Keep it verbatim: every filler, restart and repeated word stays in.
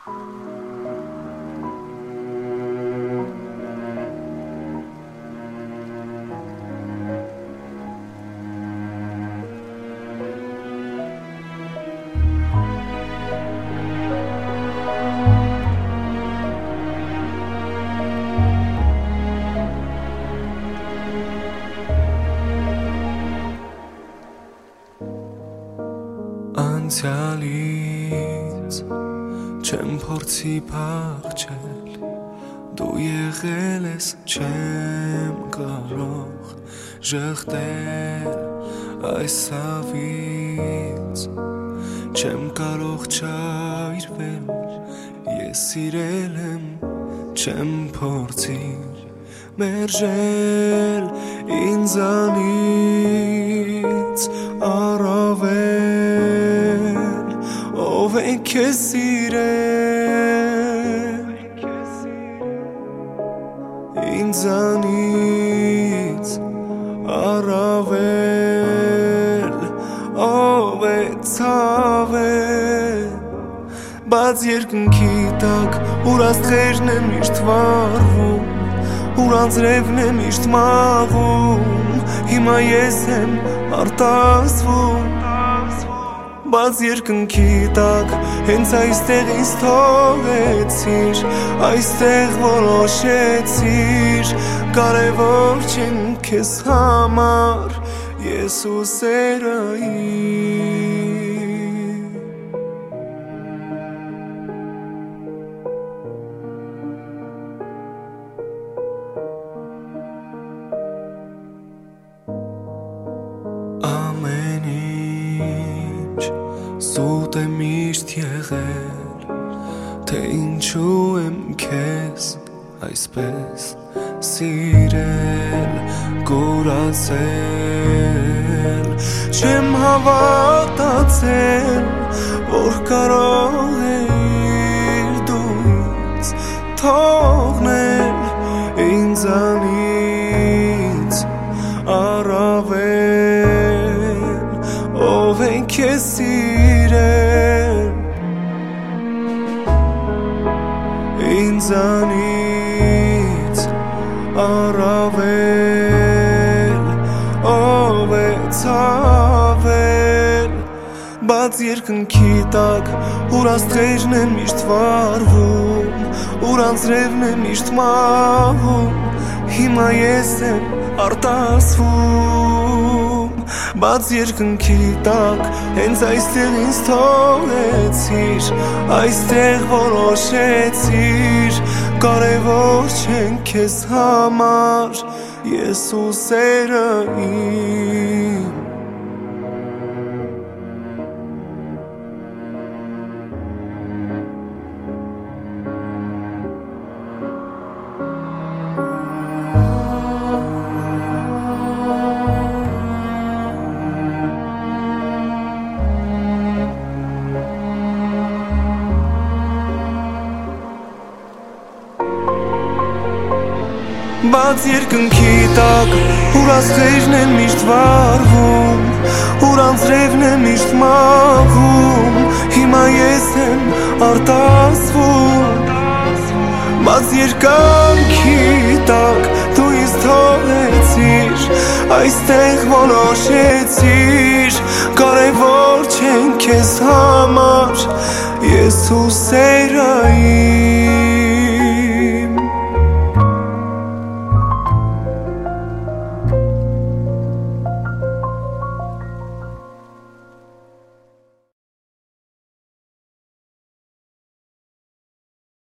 անցյալից չեմ փորձի փախչել, դու եղել ես, չեմ կարող ժխտել այս ավից, չեմ կարող չայրվել, ես սիրել եմ, չեմ փորձի մերժել ինձանից առավել, ով է քեզ սիրել ինձանից առավել, ով է ցավել, բաց երկնքի տակ ուր աստղերն են միշտ վառվում, ուր անձրևն է միշտ մաղում, հիմա ես եմ արտասվում, բաց երկնքի տակ հենց այստեղ ինձ թողեցիր, այստեղ որոշեցիր, կարևոր չեն քեզ համար ես ու սերը իմ, ամեն ինչ սուտ է միշտ եղել, թե ինչու եմ քեզ այսպես սիրել, կուրացել, չեմ հավատացել, որ կարող էիր դու ինձ թողնել ինձանից առավել, ով է քեզ սիրել ինձանից առավել, ով է ցավել, բաց երկնքի տակ ուր աստղերն են միշտ վառվում, ուր անձրևն է միշտ մաղում, հիմա ես եմ արտասվում, բաց երկնքի տակ հենց այստեղ ինձ թողեցիր, այստեղ որոշեցիր, կարևոր չեն քեզ համար ես ու սերը իմ, բաց երկնքի տակ ուր աստղերն են միշտ վառվում, ուր անձրևն է միշտ մաղում, հիմա ես եմ արտասվում, բաց երկնքի տակ դու ինձ թողեցիր, այստեղ որոշեցիր, կարևոր չեն քեզ համար ես ու սերը իմ,